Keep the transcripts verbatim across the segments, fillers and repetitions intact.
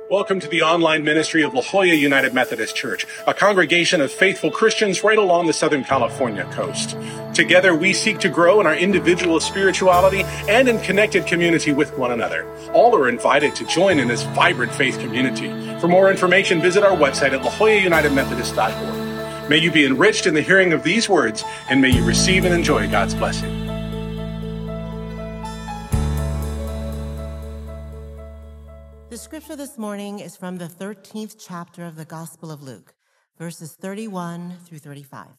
Welcome to the online ministry of La Jolla United Methodist Church, a congregation of faithful Christians right along the Southern California coast. Together, we seek to grow in our individual spirituality and in connected community with one another. All are invited to join in this vibrant faith community. For more information, visit our website at la jolla united methodist dot org. May you be enriched in the hearing of these words, and may you receive and enjoy God's blessing. The scripture this morning is from the thirteenth chapter of the Gospel of Luke, verses thirty-one through thirty-five.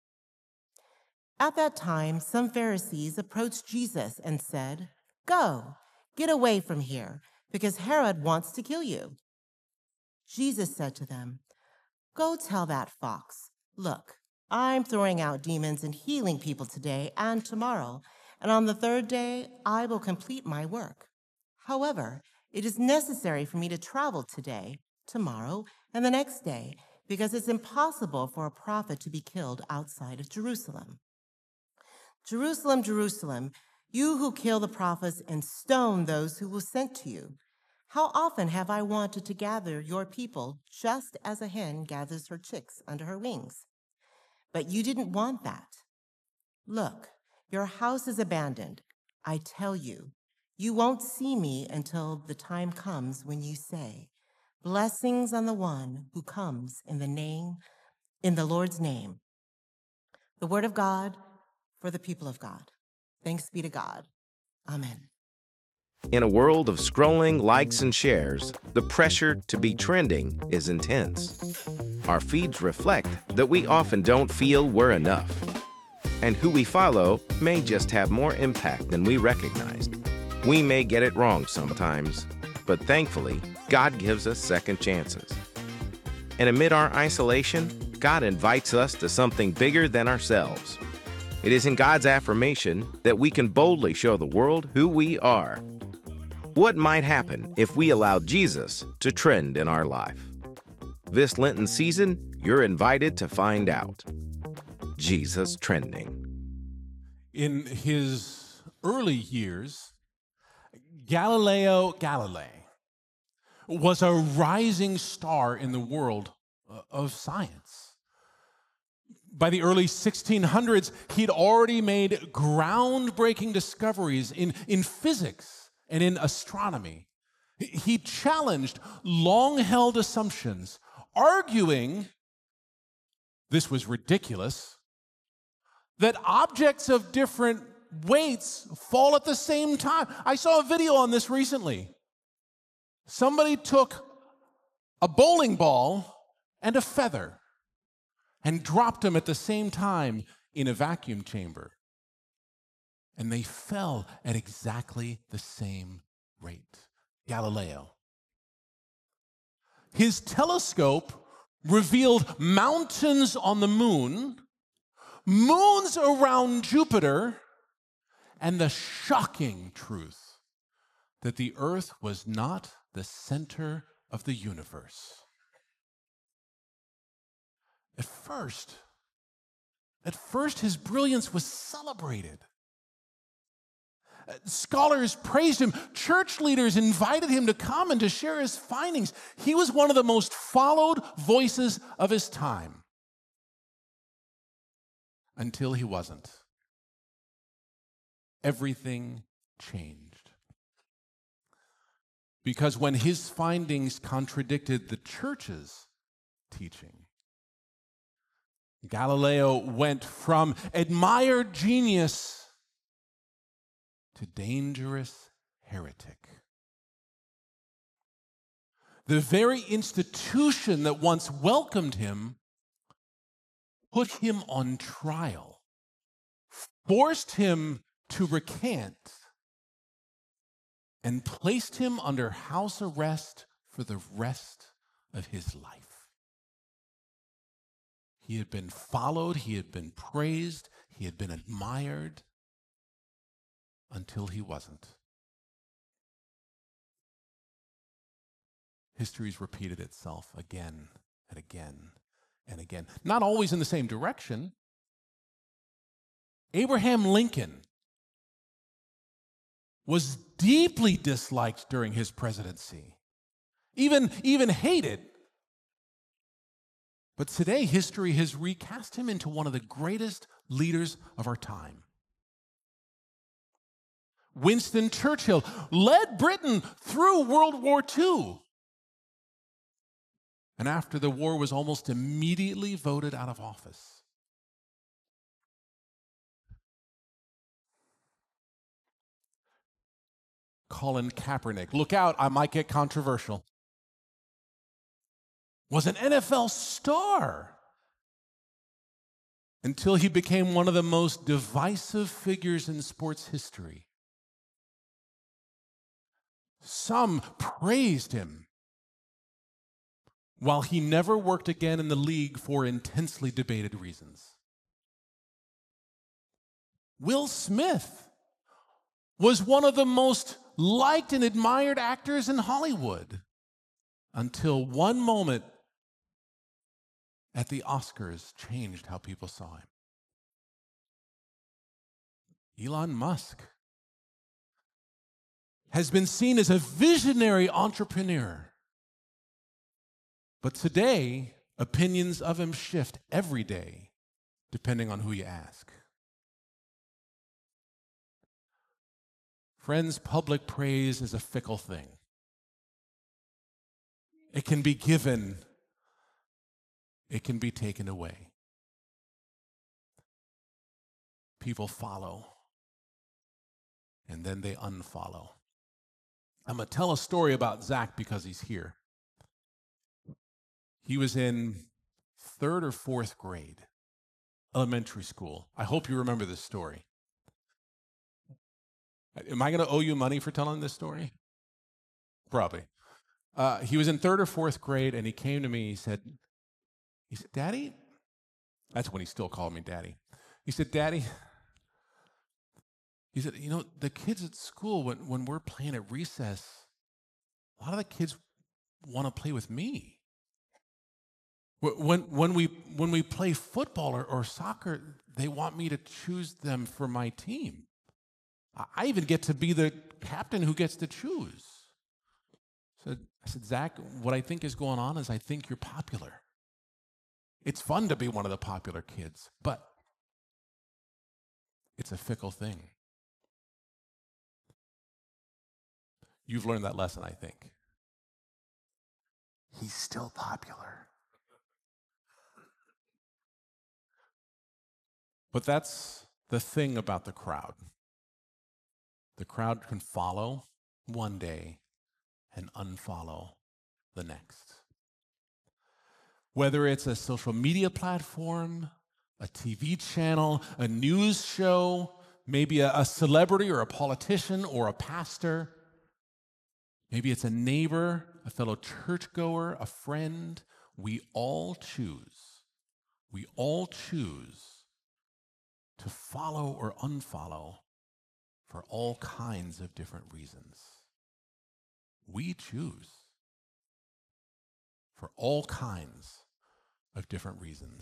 At that time, some Pharisees approached Jesus and said, "Go, get away from here, because Herod wants to kill you." Jesus said to them, "Go tell that fox, look, I'm throwing out demons and healing people today and tomorrow, and on the third day I will complete my work. However, it is necessary for me to travel today, tomorrow, and the next day, because it's impossible for a prophet to be killed outside of Jerusalem. Jerusalem, Jerusalem, you who kill the prophets and stone those who were sent to you. How often have I wanted to gather your people just as a hen gathers her chicks under her wings? But you didn't want that. Look, your house is abandoned. I tell you, you won't see me until the time comes when you say, 'Blessings on the one who comes in the name, in the Lord's name.'" The word of God for the people of God. Thanks be to God. Amen. In a world of scrolling, likes, and shares, the pressure to be trending is intense. Our feeds reflect that we often don't feel we're enough. And who we follow may just have more impact than we recognized. We may get it wrong sometimes, but thankfully, God gives us second chances. And amid our isolation, God invites us to something bigger than ourselves. It is in God's affirmation that we can boldly show the world who we are. What might happen if we allow Jesus to trend in our life? This Lenten season, you're invited to find out. Jesus trending. In his early years, Galileo Galilei was a rising star in the world of science. By the early sixteen hundreds, he'd already made groundbreaking discoveries in, in physics and in astronomy. He challenged long-held assumptions, arguing this was ridiculous, that objects of different weights fall at the same time. I saw a video on this recently. Somebody took a bowling ball and a feather and dropped them at the same time in a vacuum chamber. And they fell at exactly the same rate. Galileo. His telescope revealed mountains on the moon, moons around Jupiter, and the shocking truth that the earth was not the center of the universe. At first, at first his brilliance was celebrated. Scholars praised him. Church leaders invited him to come and to share his findings. He was one of the most followed voices of his time. Until he wasn't. Everything changed. Because when his findings contradicted the church's teaching, Galileo went from admired genius to dangerous heretic. The very institution that once welcomed him put him on trial, forced him to recant, and placed him under house arrest for the rest of his life. He had been followed, he had been praised, he had been admired, until he wasn't. History's repeated itself again and again and again. Not always in the same direction. Abraham Lincoln was deeply disliked during his presidency. even, even hated. But today, history has recast him into one of the greatest leaders of our time. Winston Churchill led Britain through World War Two. And after the war was almost immediately voted out of office. Colin Kaepernick, look out, I might get controversial, was an N F L star until he became one of the most divisive figures in sports history. Some praised him, while he never worked again in the league for intensely debated reasons. Will Smith was one of the most liked and admired actors in Hollywood until one moment at the Oscars changed how people saw him. Elon Musk has been seen as a visionary entrepreneur. But today, opinions of him shift every day, depending on who you ask. Friends, public praise is a fickle thing. It can be given, it can be taken away. People follow, and then they unfollow. I'm going to tell a story about Zach because he's here. He was in third or fourth grade, elementary school. I hope you remember this story. Am I going to owe you money for telling this story? Probably. Uh, he was in third or fourth grade, and he came to me. He said, he said, Daddy, that's when he still called me Daddy. He said, Daddy, he said, you know, the kids at school, when, when we're playing at recess, a lot of the kids want to play with me. When, when, we, when we play football or, or soccer, they want me to choose them for my team. I even get to be the captain who gets to choose. So I said, Zach, what I think is going on is I think you're popular. It's fun to be one of the popular kids, but it's a fickle thing. You've learned that lesson, I think. He's still popular. But that's the thing about the crowd. The crowd can follow one day and unfollow the next. Whether it's a social media platform, a T V channel, a news show, maybe a, a celebrity or a politician or a pastor, maybe it's a neighbor, a fellow churchgoer, a friend, we all choose. We all choose to follow or unfollow for all kinds of different reasons. We choose for all kinds of different reasons.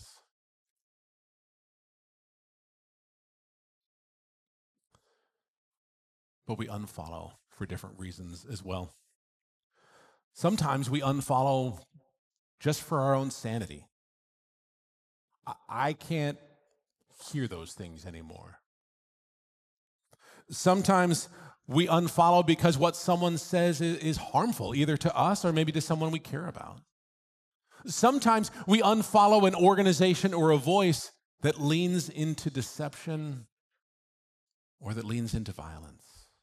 But we unfollow for different reasons as well. Sometimes we unfollow just for our own sanity. I, I can't hear those things anymore. Sometimes we unfollow because what someone says is, is harmful, either to us or maybe to someone we care about. Sometimes we unfollow an organization or a voice that leans into deception or that leans into violence.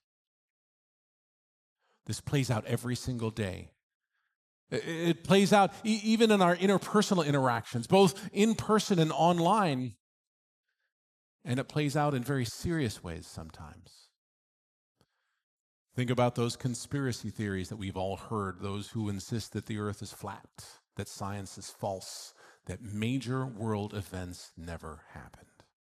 This plays out every single day. It plays out e- even in our interpersonal interactions, both in person and online. And it plays out in very serious ways sometimes. Think about those conspiracy theories that we've all heard, those who insist that the earth is flat, that science is false, that major world events never happened.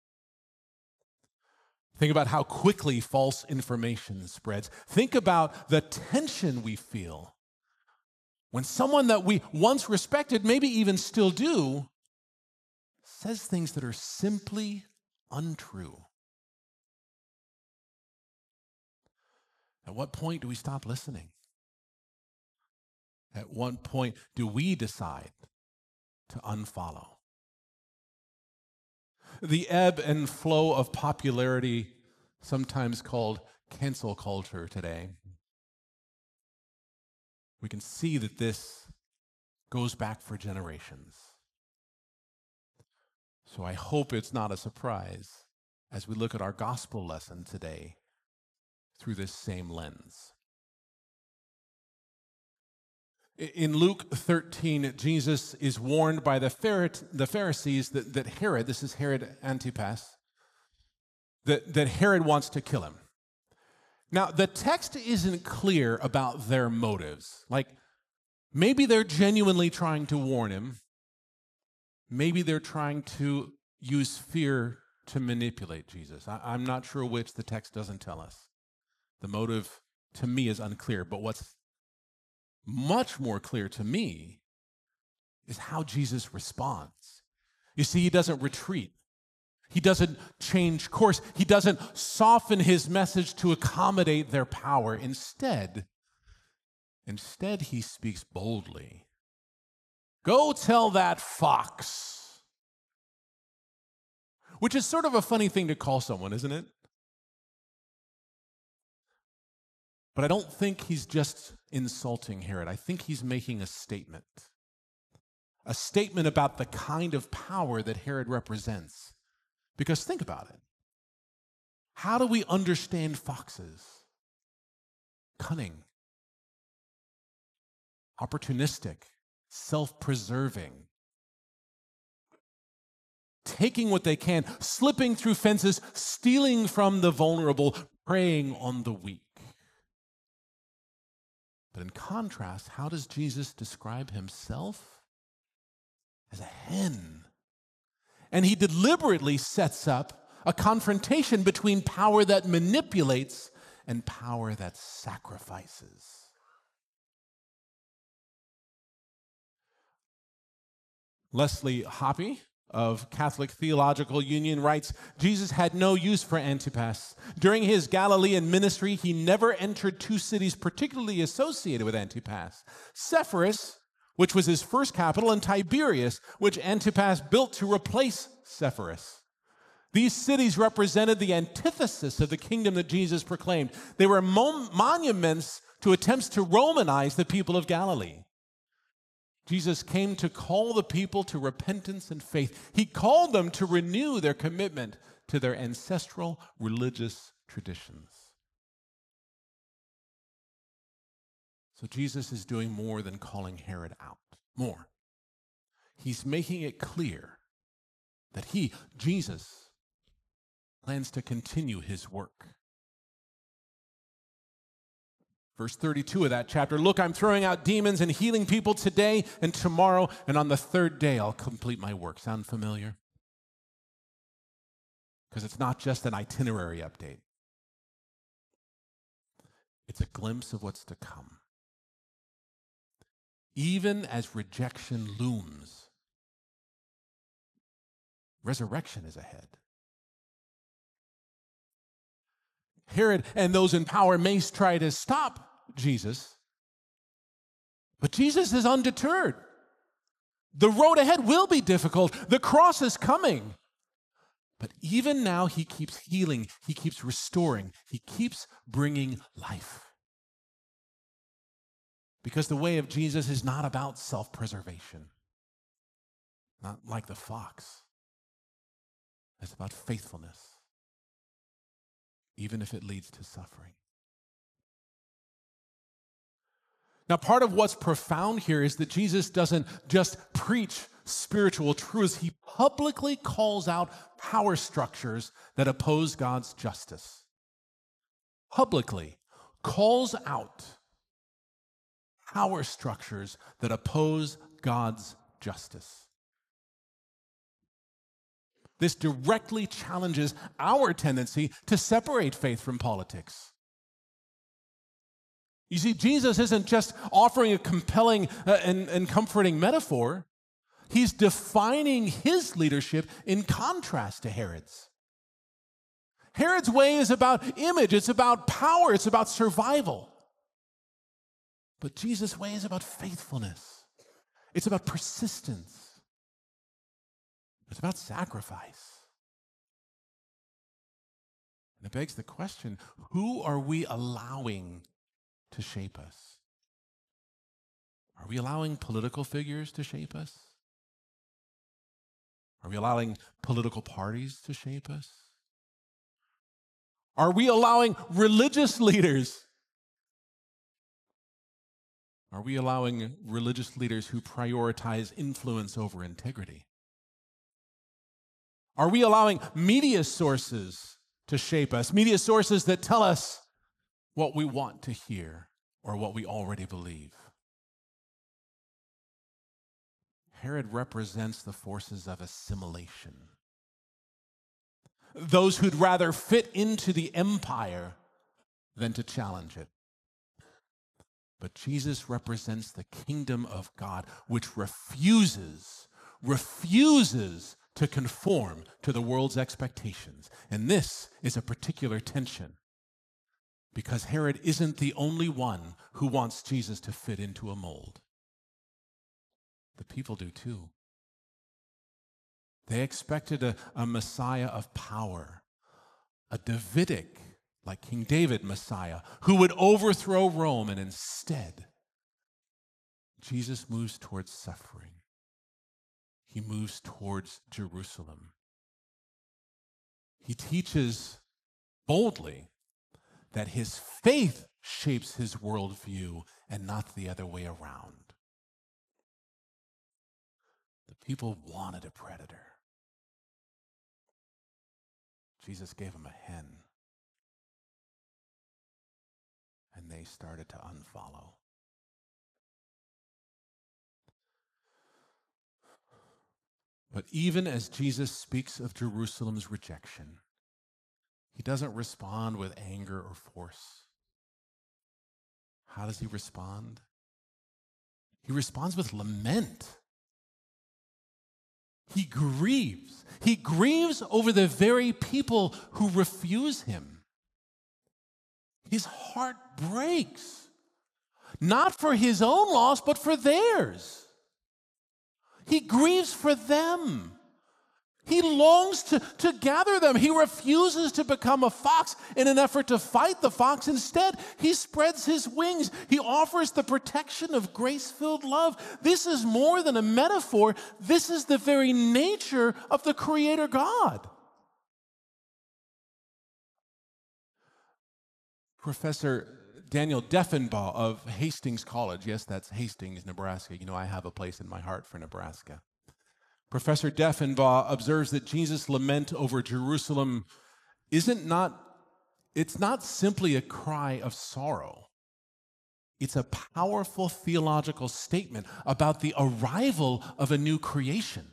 Think about how quickly false information spreads. Think about the tension we feel when someone that we once respected, maybe even still do, says things that are simply untrue. At what point do we stop listening? At what point do we decide to unfollow? The ebb and flow of popularity, sometimes called cancel culture today, we can see that this goes back for generations. So I hope it's not a surprise as we look at our gospel lesson today through this same lens. In Luke thirteen, Jesus is warned by the Pharisees that, that Herod, this is Herod Antipas, that, that Herod wants to kill him. Now, the text isn't clear about their motives. Like, maybe they're genuinely trying to warn him. Maybe they're trying to use fear to manipulate Jesus. I, I'm not sure which. The text doesn't tell us. The motive, to me, is unclear. But what's much more clear to me is how Jesus responds. You see, he doesn't retreat. He doesn't change course. He doesn't soften his message to accommodate their power. Instead, instead, he speaks boldly. Go tell that fox. Which is sort of a funny thing to call someone, isn't it? But I don't think he's just insulting Herod. I think he's making a statement. A statement about the kind of power that Herod represents. Because think about it. How do we understand foxes? Cunning, opportunistic, self-preserving, taking what they can, slipping through fences, stealing from the vulnerable, preying on the weak. But in contrast, how does Jesus describe himself? As a hen. And he deliberately sets up a confrontation between power that manipulates and power that sacrifices. Leslie Hoppe of Catholic Theological Union writes, Jesus had no use for Antipas. During his Galilean ministry, he never entered two cities particularly associated with Antipas. Sepphoris, which was his first capital, and Tiberias, which Antipas built to replace Sepphoris. These cities represented the antithesis of the kingdom that Jesus proclaimed. They were mon- monuments to attempts to Romanize the people of Galilee. Jesus came to call the people to repentance and faith. He called them to renew their commitment to their ancestral religious traditions. So Jesus is doing more than calling Herod out. More. He's making it clear that he, Jesus, plans to continue his work. Verse thirty-two of that chapter, look, I'm throwing out demons and healing people today and tomorrow, and on the third day I'll complete my work. Sound familiar? Because it's not just an itinerary update. It's a glimpse of what's to come. Even as rejection looms, resurrection is ahead. Herod and those in power may try to stop Jesus, but Jesus is undeterred. The road ahead will be difficult. The cross is coming. But even now, he keeps healing. He keeps restoring. He keeps bringing life. Because the way of Jesus is not about self-preservation. Not like the fox. It's about faithfulness, even if it leads to suffering. Now, part of what's profound here is that Jesus doesn't just preach spiritual truths. He publicly calls out power structures that oppose God's justice. Publicly calls out power structures that oppose God's justice. This directly challenges our tendency to separate faith from politics. You see, Jesus isn't just offering a compelling uh, and, and comforting metaphor. He's defining his leadership in contrast to Herod's. Herod's way is about image. It's about power. It's about survival. But Jesus' way is about faithfulness. It's about persistence. It's about sacrifice. And it begs the question, who are we allowing to shape us? Are we allowing political figures to shape us? Are we allowing political parties to shape us? Are we allowing religious leaders? Are we allowing religious leaders who prioritize influence over integrity? Are we allowing media sources to shape us? Media sources that tell us what we want to hear or what we already believe. Herod represents the forces of assimilation. Those who'd rather fit into the empire than to challenge it. But Jesus represents the kingdom of God, which refuses, refuses to conform to the world's expectations. And this is a particular tension, because Herod isn't the only one who wants Jesus to fit into a mold. The people do too. They expected a, a Messiah of power, a Davidic, like King David Messiah, who would overthrow Rome, and instead, Jesus moves towards suffering. He moves towards Jerusalem. He teaches boldly that his faith shapes his worldview and not the other way around. The people wanted a predator. Jesus gave them a hen, and they started to unfollow. But even as Jesus speaks of Jerusalem's rejection, he doesn't respond with anger or force. How does he respond? He responds with lament. He grieves. He grieves over the very people who refuse him. His heart breaks, not for his own loss, but for theirs. He grieves for them. He longs to, to gather them. He refuses to become a fox in an effort to fight the fox. Instead, he spreads his wings. He offers the protection of grace-filled love. This is more than a metaphor. This is the very nature of the Creator God. Professor Daniel Deffenbaugh of Hastings College, yes, that's Hastings, Nebraska. You know, I have a place in my heart for Nebraska. Professor Deffenbaugh observes that Jesus' lament over Jerusalem isn't not, it's not simply a cry of sorrow. It's a powerful theological statement about the arrival of a new creation.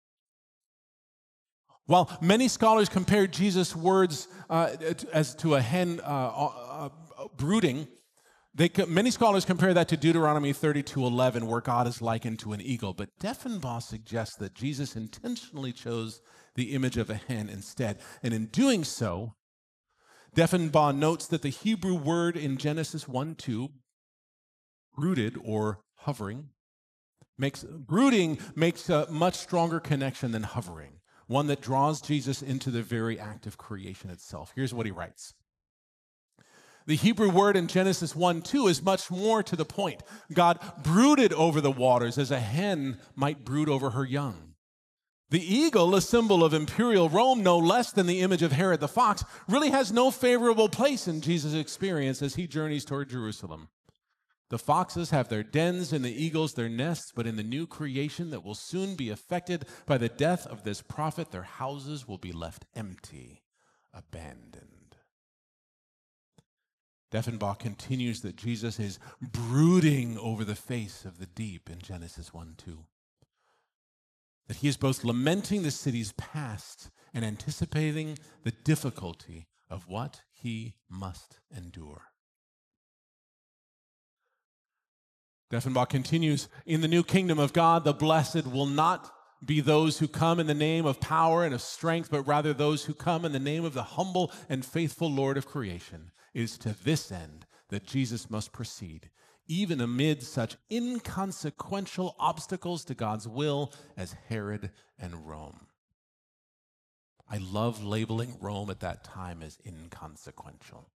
While many scholars compare Jesus' words uh, as to a hen uh, uh, brooding, They, many scholars compare that to Deuteronomy thirty-two eleven, where God is likened to an eagle. But Deffenbaugh suggests that Jesus intentionally chose the image of a hen instead. And in doing so, Deffenbaugh notes that the Hebrew word in Genesis one two, brooded or hovering, makes brooding makes a much stronger connection than hovering, one that draws Jesus into the very act of creation itself. Here's what he writes. The Hebrew word in Genesis one two is much more to the point. God brooded over the waters as a hen might brood over her young. The eagle, a symbol of imperial Rome, no less than the image of Herod the fox, really has no favorable place in Jesus' experience as he journeys toward Jerusalem. The foxes have their dens and the eagles their nests, but in the new creation that will soon be affected by the death of this prophet, their houses will be left empty, abandoned. Deffenbaugh continues that Jesus is brooding over the face of the deep in Genesis one two. That he is both lamenting the city's past and anticipating the difficulty of what he must endure. Deffenbaugh continues, in the new kingdom of God, the blessed will not be those who come in the name of power and of strength, but rather those who come in the name of the humble and faithful Lord of creation. It is to this end that Jesus must proceed, even amid such inconsequential obstacles to God's will as Herod and Rome. I love labeling Rome at that time as inconsequential.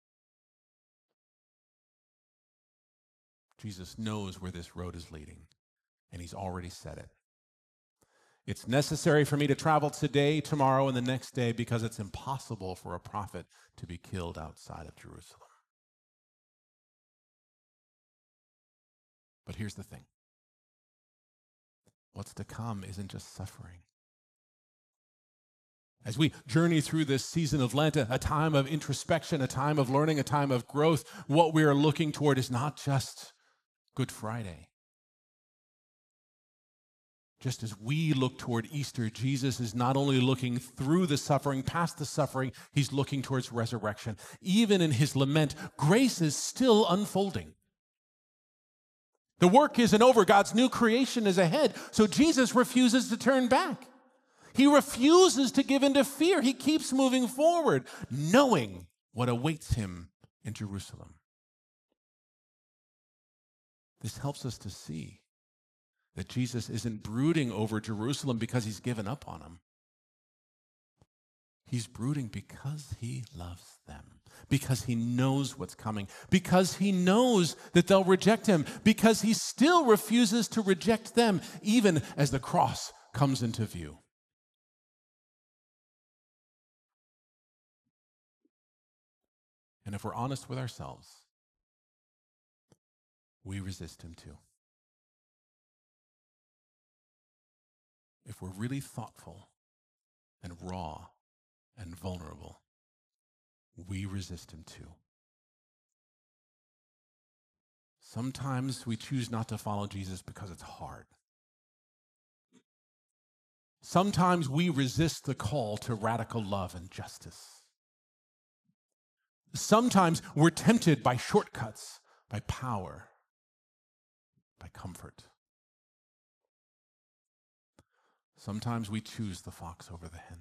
Jesus knows where this road is leading, and he's already said it. It's necessary for me to travel today, tomorrow, and the next day because it's impossible for a prophet to be killed outside of Jerusalem. But here's the thing. What's to come isn't just suffering. As we journey through this season of Lent, a time of introspection, a time of learning, a time of growth, what we are looking toward is not just Good Friday. Just as we look toward Easter, Jesus is not only looking through the suffering, past the suffering, he's looking towards resurrection. Even in his lament, grace is still unfolding. The work isn't over. God's new creation is ahead. So Jesus refuses to turn back. He refuses to give in to fear. He keeps moving forward, knowing what awaits him in Jerusalem. This helps us to see that Jesus isn't brooding over Jerusalem because he's given up on them. He's brooding because he loves them, because he knows what's coming, because he knows that they'll reject him, because he still refuses to reject them, even as the cross comes into view. And if we're honest with ourselves, we resist him too. If we're really thoughtful and raw and vulnerable, we resist him too. Sometimes we choose not to follow Jesus because it's hard. Sometimes we resist the call to radical love and justice. Sometimes we're tempted by shortcuts, by power, by comfort. Sometimes we choose the fox over the hen,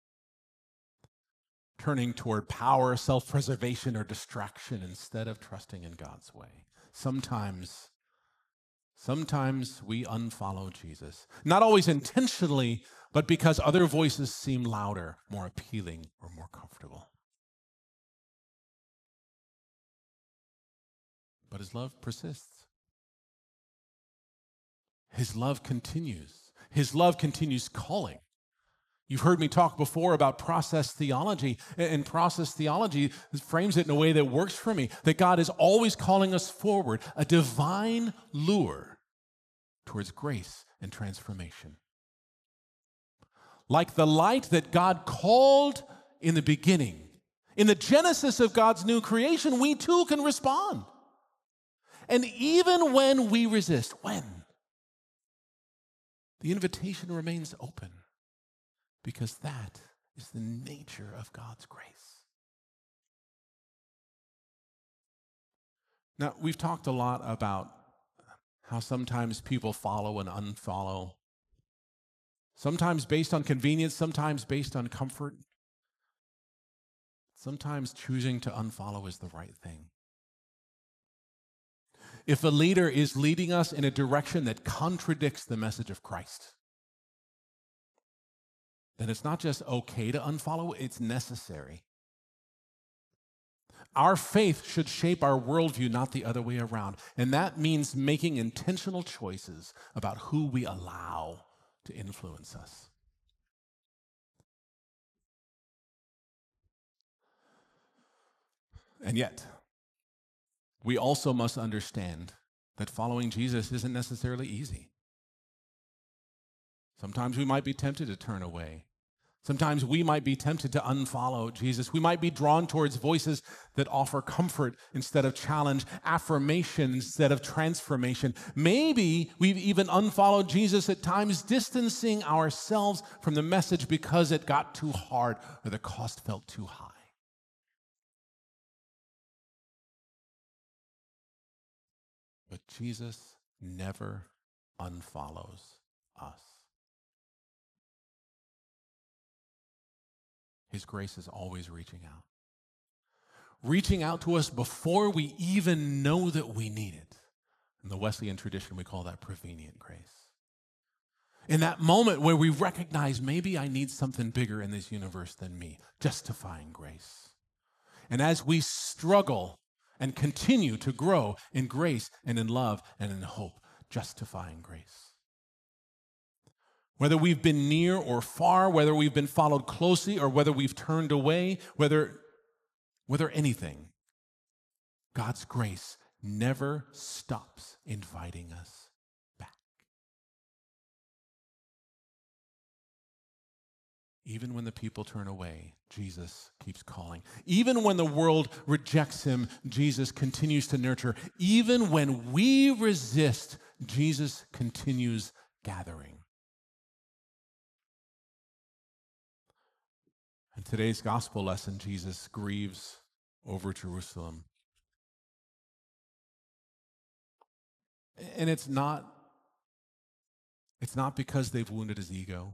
turning toward power, self-preservation, or distraction instead of trusting in God's way. Sometimes, sometimes we unfollow Jesus, not always intentionally, but because other voices seem louder, more appealing, or more comfortable. But his love persists. His love continues. His love continues calling. You've heard me talk before about process theology, and process theology frames it in a way that works for me, that God is always calling us forward, a divine lure towards grace and transformation. Like the light that God called in the beginning, in the genesis of God's new creation, we too can respond. And even when we resist, when? The invitation remains open because that is the nature of God's grace. Now, we've talked a lot about how sometimes people follow and unfollow, sometimes based on convenience, sometimes based on comfort. Sometimes choosing to unfollow is the right thing. If a leader is leading us in a direction that contradicts the message of Christ, then it's not just okay to unfollow, it's necessary. Our faith should shape our worldview, not the other way around. And that means making intentional choices about who we allow to influence us. And yet, we also must understand that following Jesus isn't necessarily easy. Sometimes we might be tempted to turn away. Sometimes we might be tempted to unfollow Jesus. We might be drawn towards voices that offer comfort instead of challenge, affirmation instead of transformation. Maybe we've even unfollowed Jesus at times, distancing ourselves from the message because it got too hard or the cost felt too high. But Jesus never unfollows us. His grace is always reaching out. Reaching out to us before we even know that we need it. In the Wesleyan tradition, we call that prevenient grace. In that moment where we recognize maybe I need something bigger in this universe than me, justifying grace. And as we struggle and continue to grow in grace and in love and in hope, justifying grace. Whether we've been near or far, whether we've been followed closely or whether we've turned away, whether, whether anything, God's grace never stops inviting us back. Even when the people turn away, Jesus keeps calling. Even when the world rejects him, Jesus continues to nurture. Even when we resist, Jesus continues gathering. In today's gospel lesson, Jesus grieves over Jerusalem. And it's not, it's not because they've wounded his ego.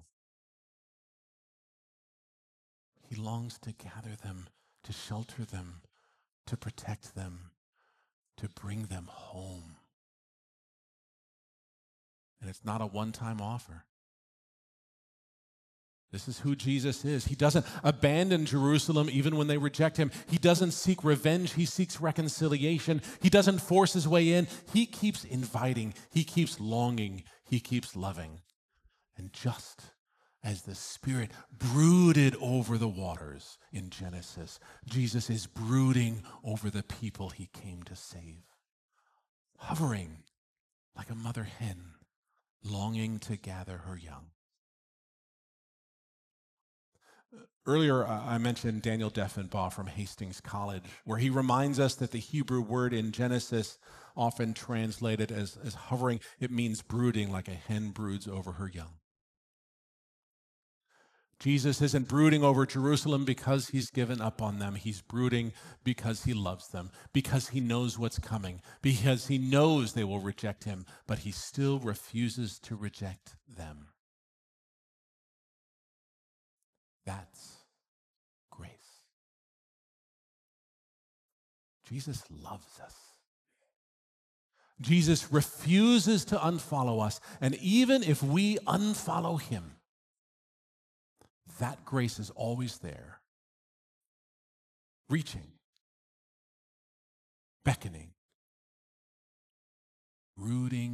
He longs to gather them, to shelter them, to protect them, to bring them home. And it's not a one-time offer. This is who Jesus is. He doesn't abandon Jerusalem even when they reject him. He doesn't seek revenge. He seeks reconciliation. He doesn't force his way in. He keeps inviting. He keeps longing. He keeps loving. And just as the Spirit brooded over the waters in Genesis, Jesus is brooding over the people he came to save. Hovering like a mother hen, longing to gather her young. Earlier, uh, I mentioned Daniel Deffenbaugh from Hastings College, where he reminds us that the Hebrew word in Genesis, often translated as, as hovering, it means brooding, like a hen broods over her young. Jesus isn't brooding over Jerusalem because he's given up on them. He's brooding because he loves them, because he knows what's coming, because he knows they will reject him, but he still refuses to reject them. That's grace. Jesus loves us. Jesus refuses to unfollow us, and even if we unfollow him, that grace is always there, reaching, beckoning, rooting